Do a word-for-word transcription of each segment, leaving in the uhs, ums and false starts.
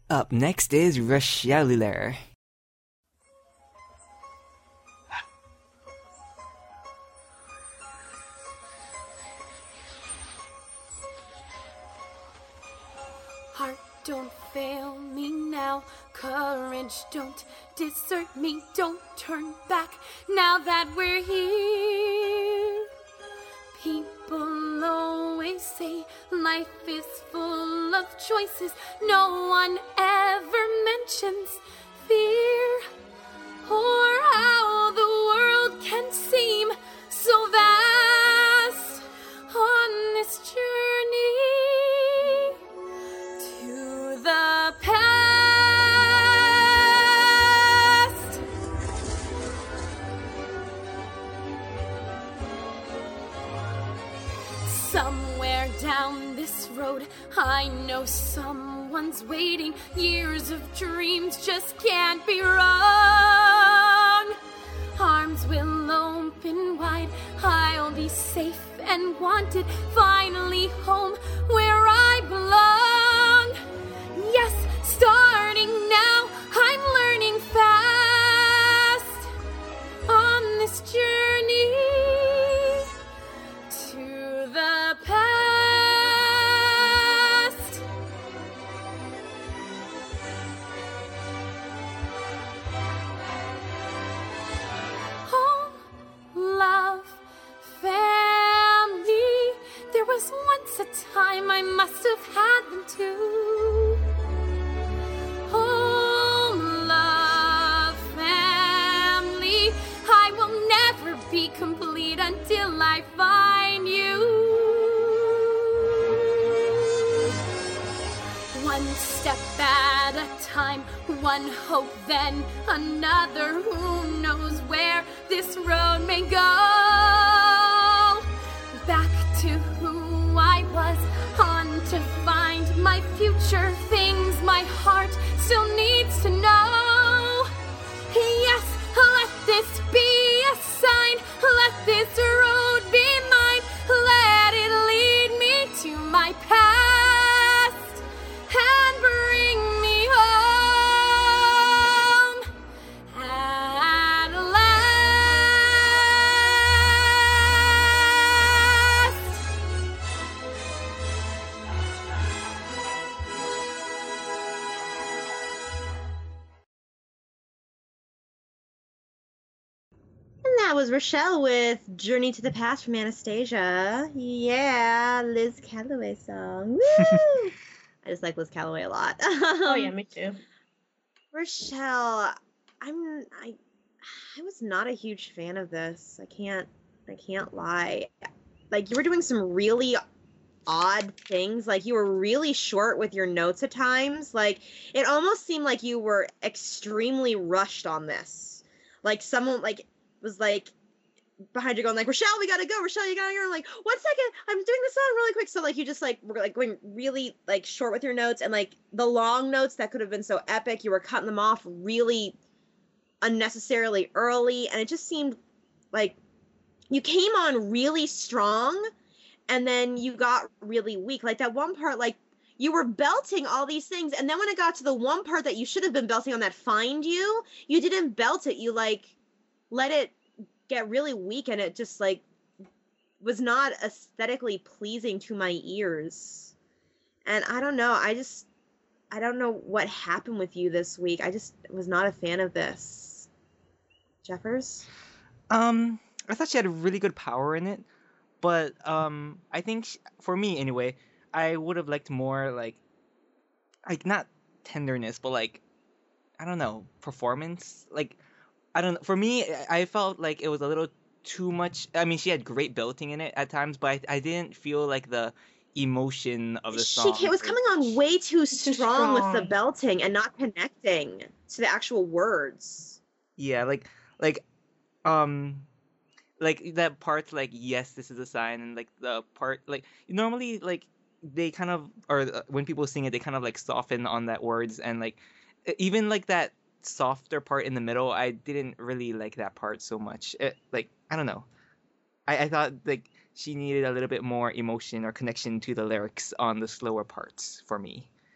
Up next is Rochelle. Heart, don't fail me now. Courage, don't desert me. Don't turn back now that we're here. People always say life is full of choices. No one ever mentions fear or how the world can seem so vast on this journey to the past. Somewhere down this road, I know someone's waiting. Years of dreams just can't be wrong. Arms will open wide, I'll be safe and wanted. Finally home where I belong. Yes, starting now, I'm learning fast on this journey to the past. Home, love, family. There was once a time I must have had them too. Home, love, family. I will never be complete until I find you. One step at a time, one hope, then another. Who knows where this road may go? Back to who I was, on to find my future. Things my heart still needs to know. Yes, let this be a sign. Let this road be mine. Let it lead me to my past and bring me home at last. And that was Rochelle with Journey to the Past from Anastasia. Yeah, Liz Calloway song. Woo! I just like Liz Calloway a lot. Oh yeah, me too. Rochelle, I'm I I was not a huge fan of this. I can't I can't lie. Like, you were doing some really odd things. Like, you were really short with your notes at times. Like, it almost seemed like you were extremely rushed on this. Like, someone like was like behind you going like, Rochelle, we gotta go. Rochelle, you gotta go. I'm like, one second, I'm doing this song really quick. So like, you just like were like going really like short with your notes, and like the long notes that could have been so epic, you were cutting them off really unnecessarily early, and it just seemed like you came on really strong, and then you got really weak. Like that one part, like you were belting all these things, and then when it got to the one part that you should have been belting on, that Find You, you didn't belt it. You like let it get really weak, and it just like was not aesthetically pleasing to my ears. And I don't know, I just I don't know what happened with you this week. I just was not a fan of this. Jeffers? Um, I thought she had really good power in it, but um, I think sh for me anyway, I would have liked more like, like not tenderness, but like, I don't know, performance. Like, I don't know. For me, I I felt like it was a little too much. I mean, she had great belting in it at times, but I, I didn't feel like the emotion of the She song. ca- was coming on way too Too strong with the strong. belting and not connecting to the actual words. Yeah, like like um like that part, like, yes, this is a sign, and like the part like normally like they kind of, or uh, when people sing it, they kind of like soften on that words, and like e- even like that softer part in the middle, I didn't really like that part so much. It, like, I don't know. I, I thought like she needed a little bit more emotion or connection to the lyrics on the slower parts for me.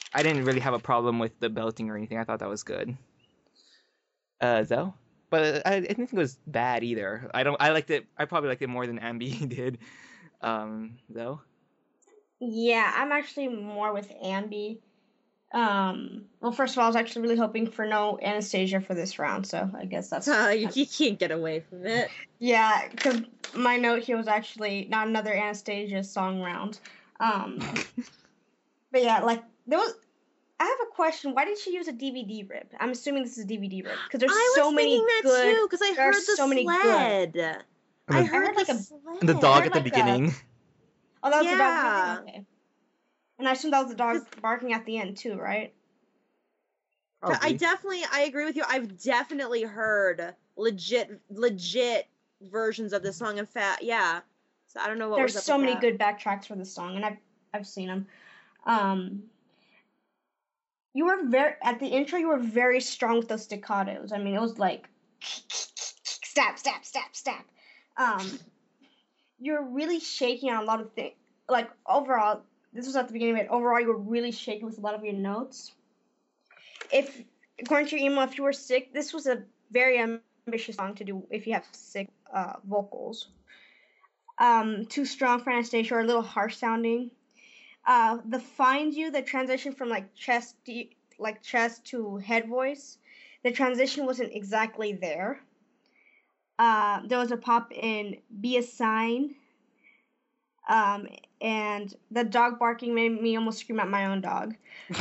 I didn't really have a problem with the belting or anything. I thought that was good. Uh, Zell? But I, I didn't think it was bad either. I don't. I liked it. I probably liked it more than Ambi did. Um, Zell? Yeah, I'm actually more with Ambi. Um, well, first of all, I was actually really hoping for no Anastasia for this round, so I guess that's... Uh, you, you can't get away from it. Yeah, because my note here was actually not another Anastasia song round. Um, but yeah, like, there was... I have a question. Why did she use a D V D rip? I'm assuming this is a D V D rip, because there's I so was many thinking that good... too, because I there are heard the so many sled. good. I the- heard, I heard, like, the a- sled. And the dog heard at the like a- beginning. Oh, that was the Yeah. dog. Okay. And I assume that was the dog barking at the end, too, right? I Probably. definitely, I agree with you. I've definitely heard legit, legit versions of this song. In fact, yeah. So I don't know what There's was up so with many that. good backtracks for this song, and I've I've seen them. Um, you were very at the intro. You were very strong with those staccatos. I mean, it was like stab, stab, stab, stab. Um, you're really shaking on a lot of things. Like overall, this was at the beginning of it. Overall, you were really shaking with a lot of your notes. If according to your email, if you were sick, this was a very ambitious song to do if you have sick uh, vocals. Um, too strong for Anastasia, or a little harsh sounding. Uh, the find you, the transition from like chest, like chest to head voice, the transition wasn't exactly there. Uh, there was a pop in Be a Sign. Um, and the dog barking made me almost scream at my own dog.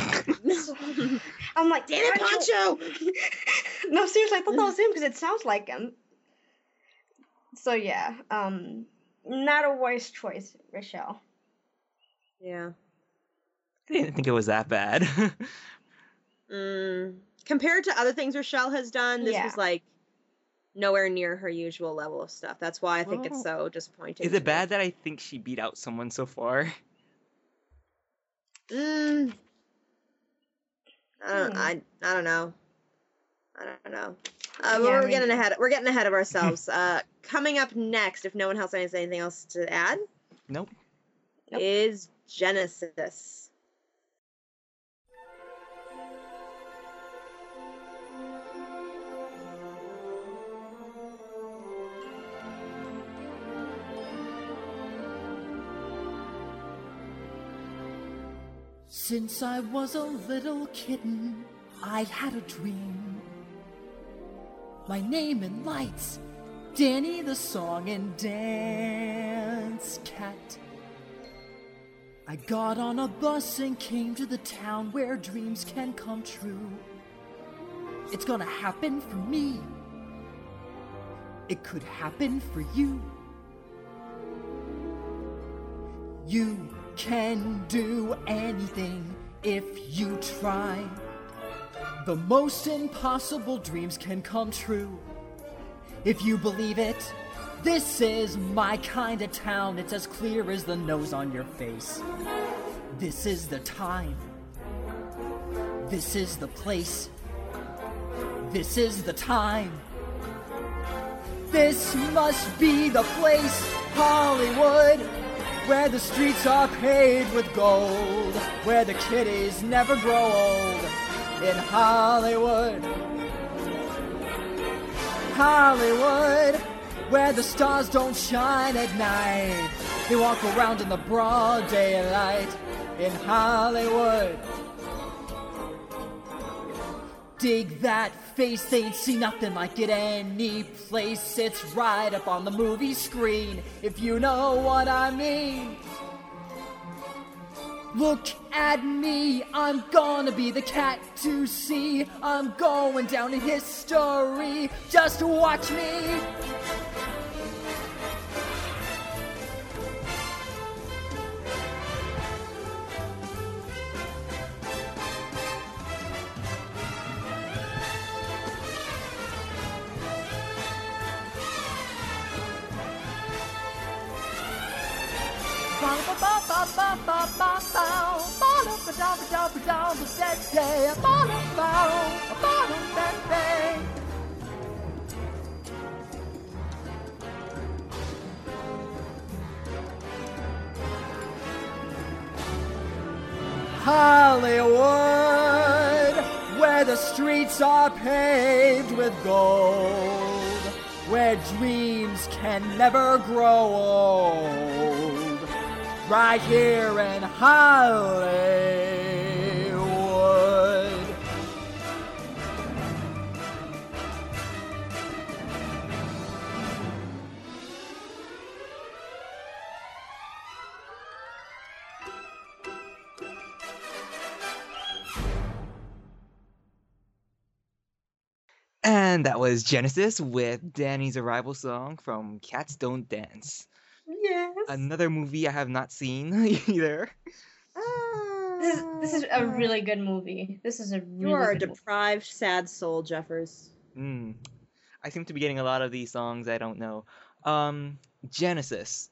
I'm like, Damn it, Poncho! No, seriously, I thought that was him because it sounds like him. So yeah, um, not a wise choice, Rochelle. Yeah. I didn't think it was that bad. Mm. Compared to other things Rochelle has done, this Yeah. was like nowhere near her usual level of stuff. That's why I think it's Well, so disappointing. Is to it me. bad that I think she beat out someone so far? Mm. I don't. Hmm. I. I don't know. I don't know. Uh, Yeah, we're maybe. getting ahead. We're getting ahead of ourselves. uh, coming up next, if no one else has anything else to add, Nope. Nope. is Genesis. Since I was a little kitten, I had a dream. My name in lights, Danny the Song and Dance Cat. I got on a bus and came to the town where dreams can come true. It's gonna happen for me. It could happen for you. You can do anything if you try. The most impossible dreams can come true if you believe it. This is my kind of town. It's as clear as the nose on your face. This is the time. This is the place. This is the time. This must be the place, Hollywood, where the streets are paved with gold, where the kiddies never grow old. In Hollywood, Hollywood, where the stars don't shine at night. They walk around in the broad daylight. In Hollywood, dig that face, they ain't seen nothing like it any place. It's right up on the movie screen, if you know what I mean. Look at me, I'm gonna be the cat to see. I'm going down in history, just watch me. Hollywood, where the streets are paved with gold, where dreams can never grow old, right here in Hollywood. And that was Genesis with Danny's Arrival song from Cats Don't Dance. Yes. Another movie I have not seen either. This is, this is a really good movie. This is a really You are a good movie. deprived, sad soul, Jeffers. Mm. I seem to be getting a lot of these songs I don't know. Um, Genesis.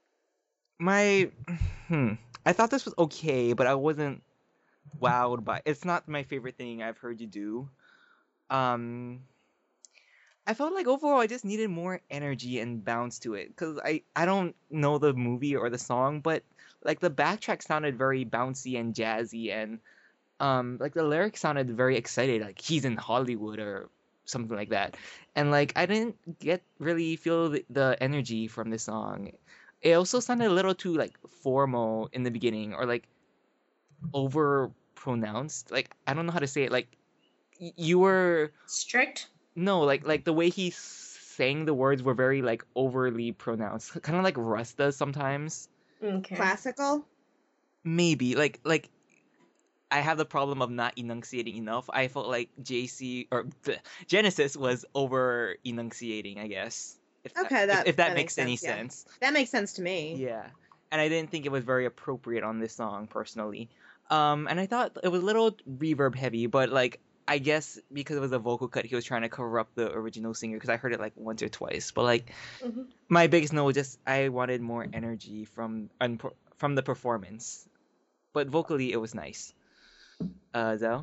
My, hmm. I thought this was okay, but I wasn't wowed by. It's not my favorite thing I've heard you do. Um, I felt like overall I just needed more energy and bounce to it because I I don't know the movie or the song, but like the backtrack sounded very bouncy and jazzy, and um like the lyrics sounded very excited, like he's in Hollywood or something like that, and like I didn't get really feel the, the energy from this song. It also sounded a little too like formal in the beginning, or like over pronounced. Like I don't know how to say it. Like y- you were Strict? no like like the way he sang the words were very like overly pronounced, kind of like Russ does sometimes. Okay. Classical? Maybe like like I have the problem of not enunciating enough. I felt like J C or bleh, Genesis was over enunciating, I guess. If Okay, if- that- if, that, that makes, makes any sense, yeah. sense. That makes sense to me. Yeah. And I didn't think it was very appropriate on this song personally. Um and I thought it was a little reverb heavy, but like I guess because it was a vocal cut, he was trying to corrupt the original singer because I heard it like once or twice. But like Mhm. my biggest no was just I wanted more energy from un- from the performance. But vocally it was nice. Uh Zell?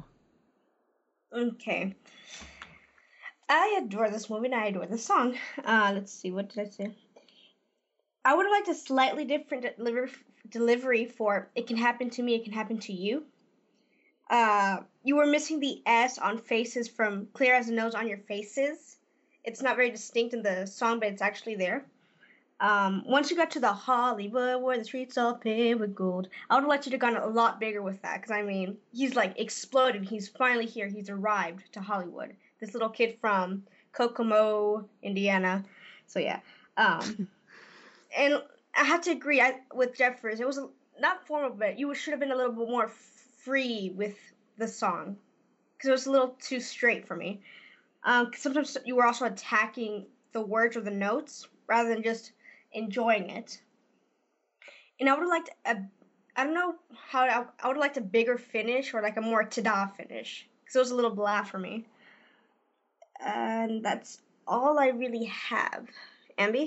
Okay. I adore this movie and I adore this song. Uh, let's see, what did I say? I would have liked a slightly different deliver- delivery for It Can Happen to Me, It Can Happen to You. Uh, you were missing the S on faces from Clear as a Nose on Your Faces. It's not very distinct in the song, but it's actually there. Um, once you got to the Hollywood where the streets all paved with gold, I would have liked you to have gone a lot bigger with that. Because, I mean, he's like exploded. He's finally here. He's arrived to Hollywood. This little kid from Kokomo, Indiana. So, yeah. Um, and I have to agree I, with Jeffers. It was a, not formal, but you should have been a little bit more free with the song. Because it was a little too straight for me. Um, 'cause sometimes you were also attacking the words or the notes rather than just enjoying it. And I would have liked a, I don't know how, I, I would have liked a bigger finish or like a more ta-da finish. Because it was a little blah for me. And that's all I really have. Ambi?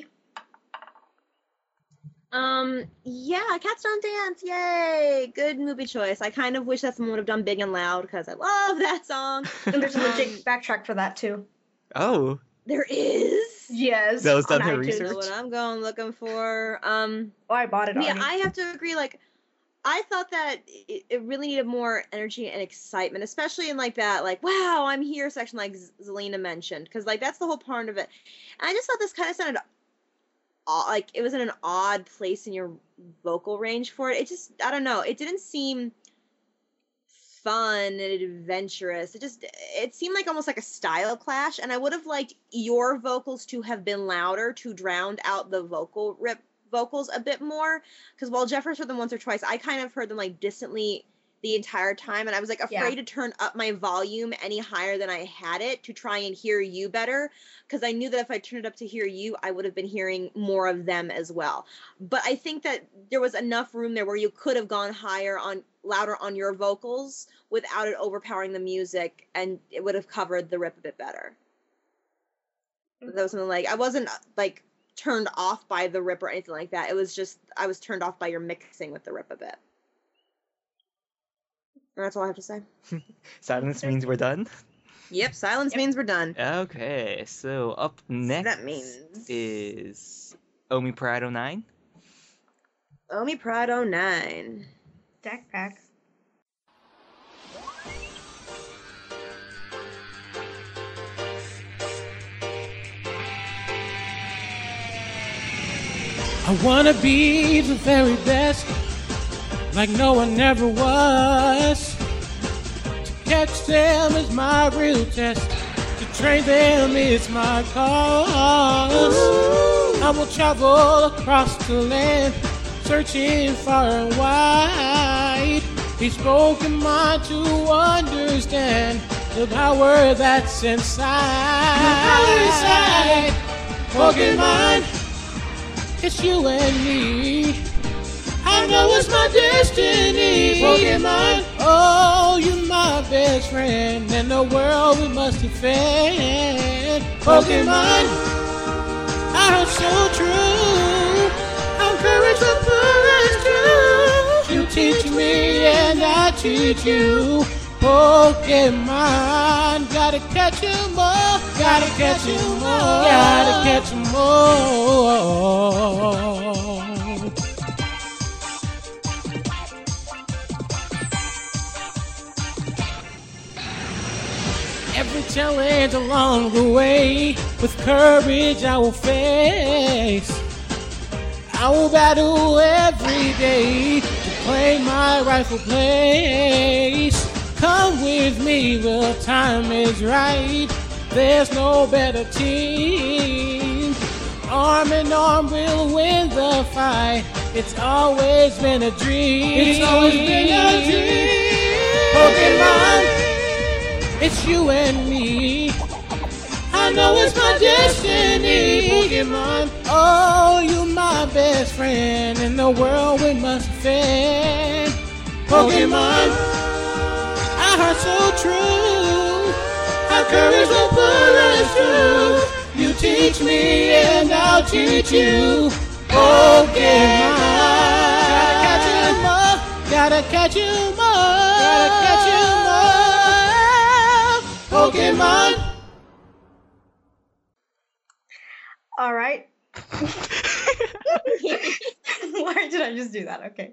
Um, yeah, Cats Don't Dance, yay! Good movie choice. I kind of wish that someone would have done Big and Loud because I love that song. And there's a Um, legit backtrack for that too. Oh. There is. Yes. That was on done her iTunes. research? Know what I'm going looking for. Um, Oh, I bought it yeah, already. I have to agree. Like, I thought that it, it really needed more energy and excitement, especially in like that, like, wow, I'm here section, like Z- Zelina mentioned, because like that's the whole part of it. And I just thought this kind of sounded odd, like it was in an odd place in your vocal range for it. It just, I don't know, it didn't seem fun and adventurous. It just, it seemed like almost like a style clash, and I would have liked your vocals to have been louder to drown out the vocal rip vocals a bit more, because while Jeffers heard them once or twice, I kind of heard them like distantly the entire time, and I was like afraid Yeah. to turn up my volume any higher than I had it to try and hear you better, because I knew that if I turned it up to hear you, I would have been hearing more of them as well. But I think that there was enough room there where you could have gone higher on louder on your vocals without it overpowering the music, and it would have covered the rip a bit better. That was something like, I wasn't like turned off by the rip or anything like that. It was just, I was turned off by your mixing with the rip a bit. And that's all I have to say. Silence means we're done. Yep, silence Yep. means we're done. Okay, so up next that means- is Omi Prado nine. Omi Prado nine. Backpack. I wanna be the very best, like no one ever was. To catch them is my real test. To train them is my cause. I will travel across the land, searching far and wide. Each Pokemon to understand the power that's inside. The power inside. Pokemon, it's you and me. I know it's my destiny. Pokemon, oh, you're my best friend. In the world we must defend. Pokemon, I heard so true. I'm courage for courage too. You teach me and I teach you. Pokemon, gotta catch 'em all. Gotta catch 'em all. Gotta catch 'em all. Every challenge along the way, with courage I will face. I will battle every day to claim my rightful place. Come with me, the time is right. There's no better team. Arm in arm we'll win the fight. It's always been a dream. It's always been a dream. Pokemon, it's you and me. I know it's my destiny. Pokemon, oh, you're my best friend. In the world we must defend. Pokemon, I heard so true. Our courage will pull us through. You teach me and I'll teach you. Pokemon, gotta catch 'em all. Gotta catch 'em all. Gotta catch 'em all. Pokemon. All right. Why did I just do that? Okay.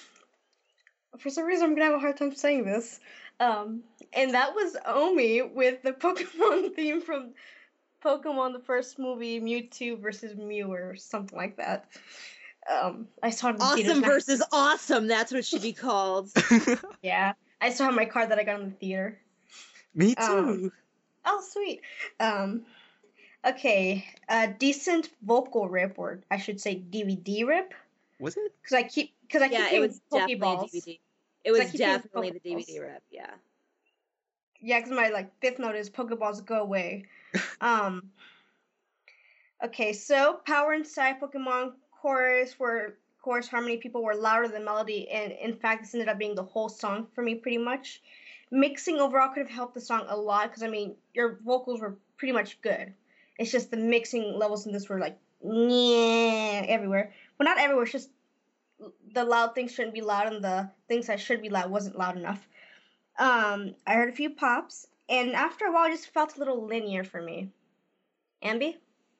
For some reason, I'm gonna have a hard time saying this. Um, and that was Omi with the Pokemon theme from Pokemon, the first movie, Mewtwo versus Mew, or something like that. Um, I saw it in Awesome theaters. versus awesome. That's what it should be called. Yeah, I still have my card that I got in the theater. Me too. Um, oh, sweet. Um, okay, a decent vocal rip, or I should say D V D rip, Was it? because I keep because I keep Yeah, it getting was definitely a Pokeballs. D V D. It So I was keep getting definitely the D V D Pokeballs. rep, yeah. Yeah, because my like fifth note is Pokeballs go away. um. Okay, so Power Inside Pokemon chorus were chorus harmony people were louder than melody, and in fact, this ended up being the whole song for me pretty much. Mixing overall could have helped the song a lot because I mean your vocals were pretty much good. It's just the mixing levels in this were like yeah everywhere. Well, not everywhere. It's just the loud things shouldn't be loud, and the things that should be loud wasn't loud enough. Um, I heard a few pops, and after a while, it just felt a little linear for me. Ambi?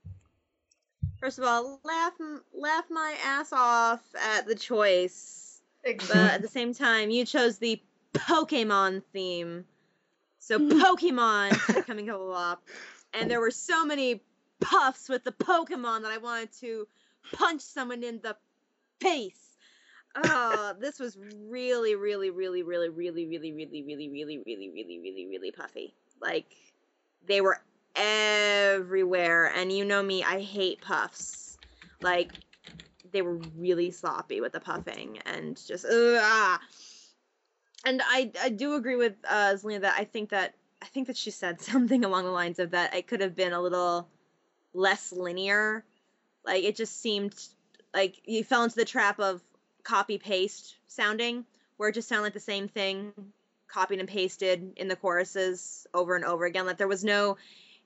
First of all, laugh laugh my ass off at the choice. But at the same time, you chose the Pokemon theme. So Pokemon kept coming up. And there were so many puffs with the Pokemon that I wanted to punch someone in the face. Oh, this was really, really, really, really, really, really, really, really, really, really, really, really, really puffy. Like, they were everywhere. And you know me, I hate puffs. Like, they were really sloppy with the puffing and just, ugh, ah. And I, I do agree with uh, Zelina that I think that I think that she said something along the lines of that it could have been a little less linear. Like, it just seemed like you fell into the trap of copy-paste sounding, where it just sounded like the same thing, copied and pasted in the choruses over and over again. Like, there was no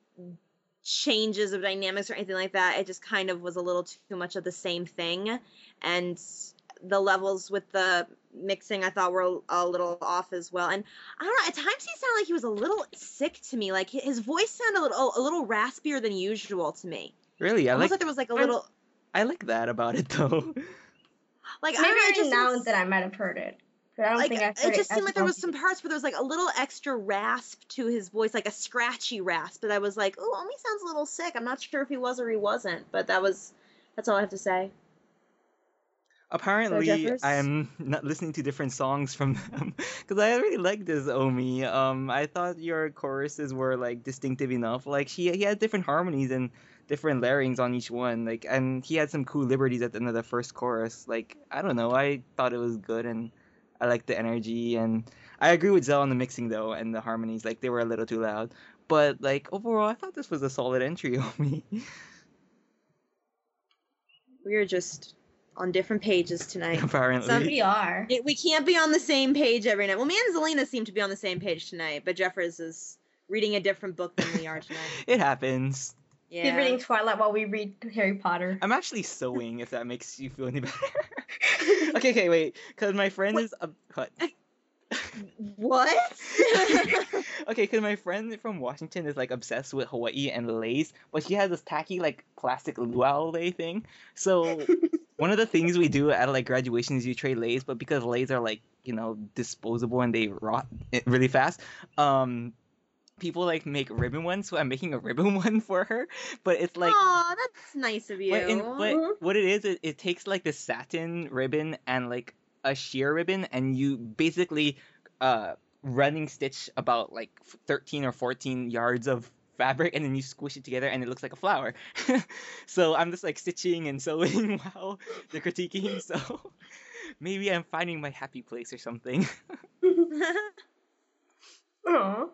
changes of dynamics or anything like that. It just kind of was a little too much of the same thing. And the levels with the mixing I thought were a little off as well. And I don't know, at times he sounded like he was a little sick to me. Like, his voice sounded a little, a little raspier than usual to me. Really? I Almost like like there was like a little... I like that about it though. Like, I Maybe don't know, it every just now seems- and then I might have heard it. But I don't like, think I've heard it just as seemed like there was often. some parts where there was like a little extra rasp to his voice, like a scratchy rasp. But I was like, oh, Omi sounds a little sick. I'm not sure if he was or he wasn't. But that was, that's all I have to say. Apparently, Jeffers? I'm not listening to different songs from them because I really like this Omi. Um, I thought your choruses were like distinctive enough. Like she, he had different harmonies and different layerings on each one. Like, and he had some cool liberties at the end of the first chorus. Like, I don't know, I thought it was good and I liked the energy. And I agree with Zell on the mixing though and the harmonies. Like, they were a little too loud. But like overall, I thought this was a solid entry, Omi. We are just on different pages tonight. Apparently. Some- We are. It- we can't be on the same page every night. Well, me and Zelina seem to be on the same page tonight, but Jeffers is reading a different book than we are tonight. It happens. Yeah. He's reading Twilight while we read Harry Potter. I'm actually sewing, if that makes you feel any better. okay, okay, wait. Because my friend What? is... A, what? What? okay, because my friend from Washington is, like, obsessed with Hawaii and leis, but she has this tacky, like, plastic luau lei thing. So, one of the things we do at, like, graduation is you trade leis, but because leis are, like, you know, disposable and they rot i- really fast, um... people like make ribbon ones, so I'm making a ribbon one for her. But it's like, Aw, that's nice of you. but, in, but what it is, it, it takes like the satin ribbon and like a sheer ribbon, and you basically uh running stitch about like thirteen or fourteen yards of fabric, and then you squish it together, and it looks like a flower. So I'm just like stitching and sewing while they're critiquing. So maybe I'm finding my happy place or something. Aww.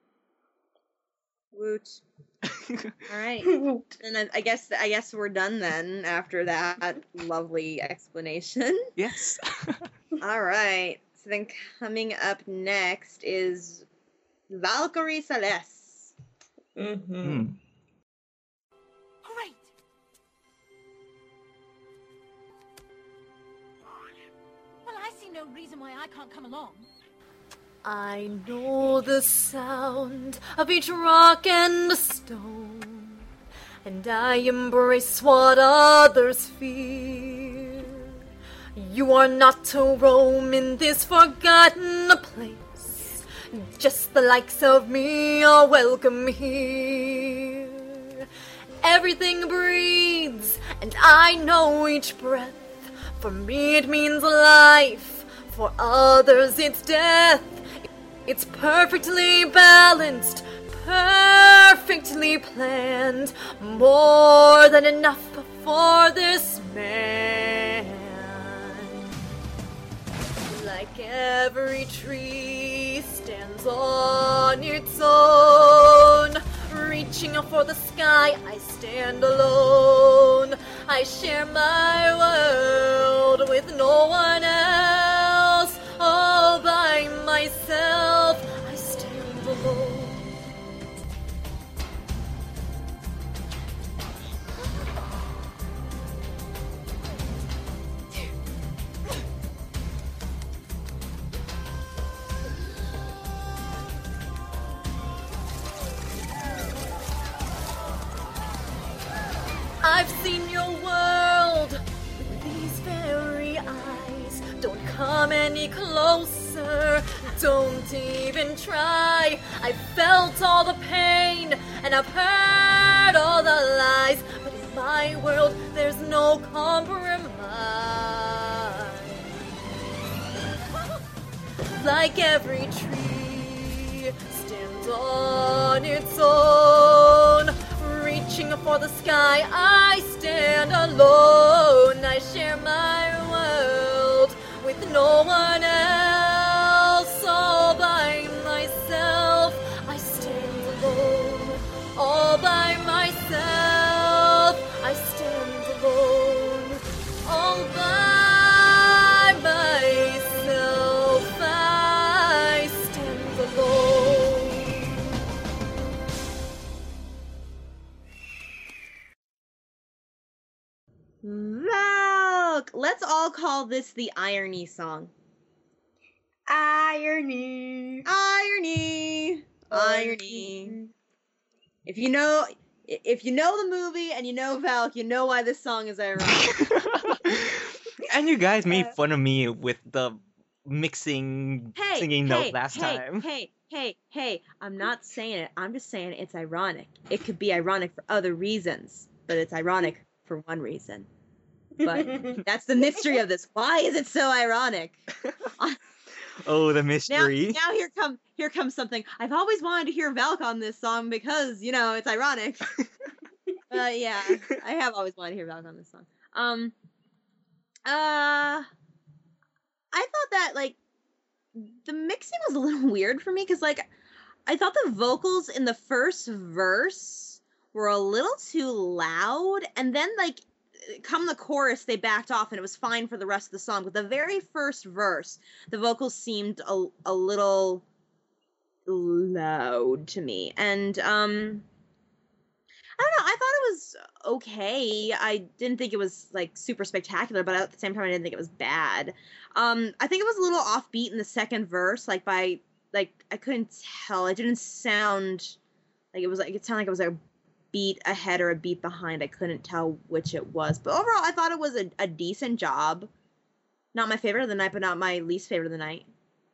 Woot. All right. And I, I guess I guess we're done then after that lovely explanation. Yes. All right. So then coming up next is Valkyrie Celeste. Mm-hmm. Hmm. Great! Well, I see no reason why I can't come along. I know the sound of each rock and stone, and I embrace what others fear. You are not to roam in this forgotten place. Just the likes of me are welcome here. Everything breathes, and I know each breath. For me it means life, for others it's death. It's perfectly balanced, perfectly planned, more than enough for this man. Like every tree stands on its own, reaching for the sky, I stand alone. I share my world with no one else. All by myself, I stand alone. I've seen your world with these very eyes. Don't come any closer, don't even try. I've felt all the pain and I've heard all the lies, but in my world there's no compromise. Like every tree stands on its own, reaching for the sky, I stand alone. I share my world with no one else. All by myself, I stand alone. All by myself, I stand alone. All by myself, I stand alone. Valk! Let's all call this the irony song. Irony. Irony! Irony. If you know if you know the movie and you know Valk, you know why this song is ironic. And you guys made fun of me with the mixing Hey, singing hey, note last hey, time. Hey, hey, hey, I'm not saying it. I'm just saying it's ironic. It could be ironic for other reasons, but it's ironic for one reason. But that's the mystery of this. Why is it so ironic? Oh, the Now, mystery. now here come here comes something. I've always wanted to hear Valk on this song because you know it's ironic. uh, yeah, I have always wanted to hear Valk on this song. Um, uh, I thought that like the mixing was a little weird for me because like I thought the vocals in the first verse were a little too loud, and then like come the chorus they backed off and it was fine for the rest of the song. But the very first verse, the vocals seemed a, a little loud to me, and um I don't know, I thought it was okay. I didn't think it was like super spectacular, but at the same time I didn't think it was bad. um I think it was a little offbeat in the second verse, like by like I couldn't tell, it didn't sound like it was like it sounded like it was a beat ahead or a beat behind. I couldn't tell which it was, but overall I thought it was a, a decent job. Not my favorite of the night, but not my least favorite of the night.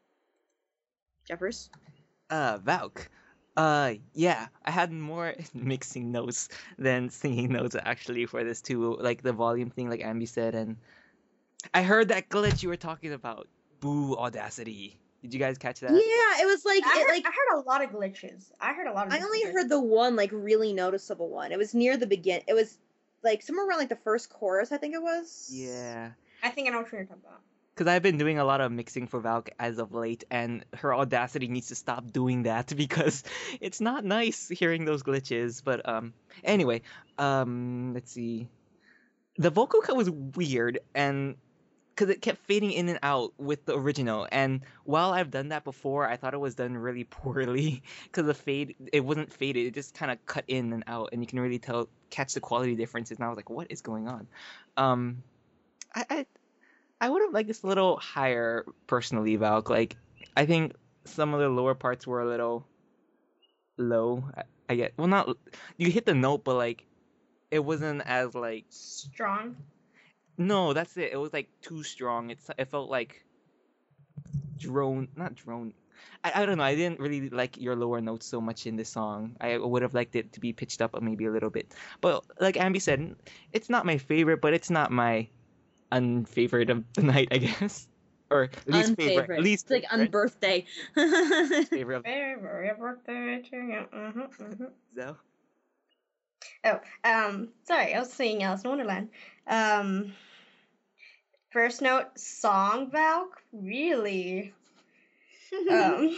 Jeffers? Uh, Valk. Uh, yeah, I had more mixing notes than singing notes actually for this too. Like the volume thing, like Ambi said, and I heard that glitch you were talking about. Boo, Audacity. Did you guys catch that? Yeah, it was like I it, heard, like I heard a lot of glitches. I heard a lot of I glitches. only heard the one like really noticeable one. It was near the begin. It was like somewhere around like the first chorus, I think it was. Yeah. I think I know what you're talking about. Because I've been doing a lot of mixing for Valk as of late, and her Audacity needs to stop doing that because it's not nice hearing those glitches. But um, anyway, um, let's see. The vocal cut was weird, and because it kept fading in and out with the original, and while I've done that before, I thought it was done really poorly because the fade, it wasn't faded, it just kind of cut in and out, and you can really tell, catch the quality differences, and I was like, what is going on? Um, I, I, I would have liked this a little higher, personally, Valk. Like, I think some of the lower parts were a little low, I, I get, well, not, you hit the note, but like, it wasn't as like... Strong? No, that's it. It was like too strong. It's it felt like drone, not drone. I, I don't know. I didn't really like your lower notes so much in this song. I would have liked it to be pitched up maybe a little bit. But like Ambi said, it's not my favorite, but it's not my unfavorite of the night, I guess. Or least favorite. Unfavorite. Least It's like favorite. unbirthday. favorite of Favorite birthday to you. Mm-hmm, mm-hmm. Zoe. Oh, um, sorry, I was singing Alice in Wonderland. Um, first note, song, Valk? Really? um,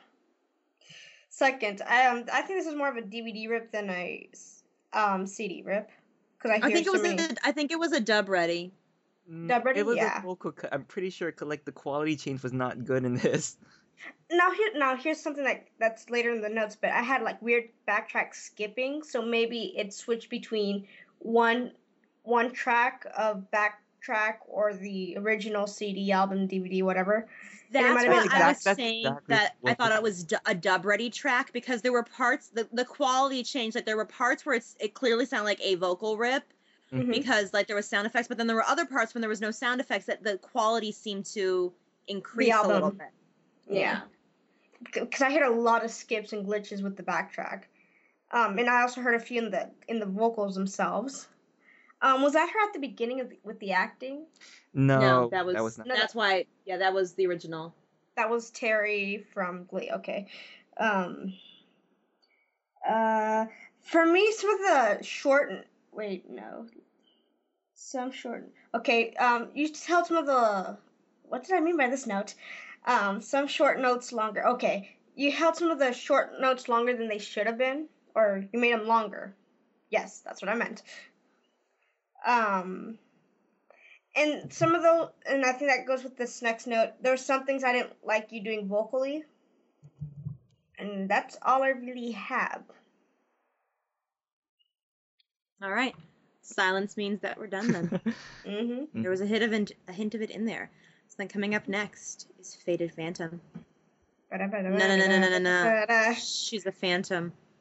second, um, I think this is more of a D V D rip than a um, C D rip. Cause I, hear I think it so was many... a, I think it was a dub ready. Mm, Dub ready? It was Yeah. a vocal cut. I'm pretty sure like the quality change was not good in this. Now here, now here's something that that's later in the notes, but I had like weird backtrack skipping, so maybe it switched between one one track of backtrack or the original C D, album, D V D, whatever. That's might what have I been was exact- that's saying. exactly That what I thought it- it was du- a dub ready track because there were parts the, the quality changed. Like there were parts where it's it clearly sounded like a vocal rip Mhm. because like there was sound effects, but then there were other parts when there was no sound effects that the quality seemed to increase a little album. bit. Yeah. Because I heard a lot of skips and glitches with the backtrack, um, and I also heard a few in the in the vocals themselves. Um, was that her at the beginning of the, with the acting? No, No, that was, that was not. No, that's why. Yeah, that was the original. That was Terry from Glee. Okay. Um, uh, for me, some of the short. Wait, no. Some short. Okay. Um, you held some of the. What did I mean by this note? Um, some short notes longer. Okay, you held some of the short notes longer than they should have been, or you made them longer. Yes, that's what I meant. Um, and some of the, and I think that goes with this next note. There were some things I didn't like you doing vocally, and that's all I really have. All right, silence means that we're done then. Mm-hmm. There was a hint of it, a hint of it in there. So then coming up next is Faded Phantom. No, no, no, no, no, no, no. She's a phantom.